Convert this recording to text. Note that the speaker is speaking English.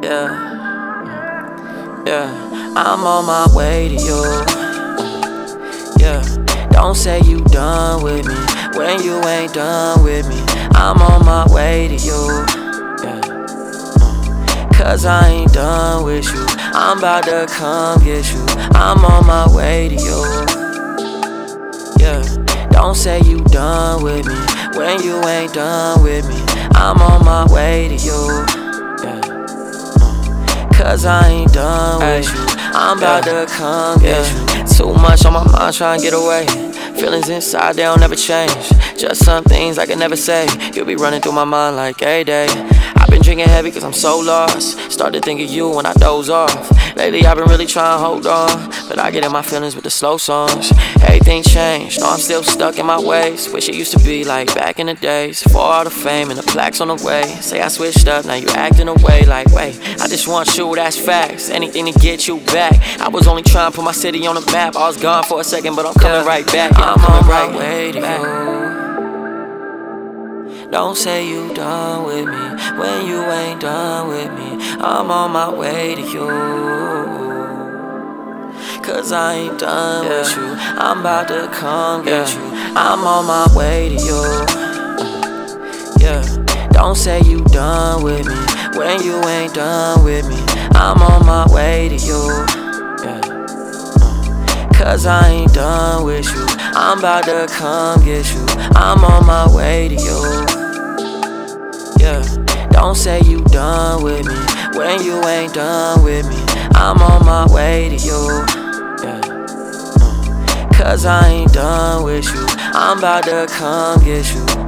yeah, I'm on my way to you. Yeah, don't say you done with me when you ain't done with me. I'm on my way to you. Yeah, cause I ain't done with you. I'm about to come get you. I'm on my way to you. Yeah, don't say you done with me when you ain't done with me. I'm on my way to you. Yeah, cause I ain't done with you. I'm about to come get you. Too much on my mind, trying to get away. Feelings inside, they don't never change. Just some things I can never say. You'll be running through my mind like a day. I've been drinking heavy cause I'm so lost. Started thinking you when I doze off. Lately I've been really trying to hold on, but I get in my feelings with the slow songs. Everything changed, no I'm still stuck in my ways. Wish it used to be like back in the days. For all the fame and the plaques on the way. Say I switched up, now you acting away like wait. I just want you, that's facts. Anything to get you back. I was only trying to put my city on the map. I was gone for a second, but I'm coming right back. Yeah, I'm on my way to you. Don't say you done with me when you ain't done with me. I'm on my way to you. Cause I ain't done with you. I'm about to come get you. I'm on my way to you. Yeah, don't say you done with me when you ain't done with me. I'm on my way to you. Yeah, cause I ain't done with you. I'm about to come get you. I'm on my way to you. Yeah, don't say you done with me when you ain't done with me. I'm on my way to you. Yeah, cause I ain't done with you. I'm about to come get you.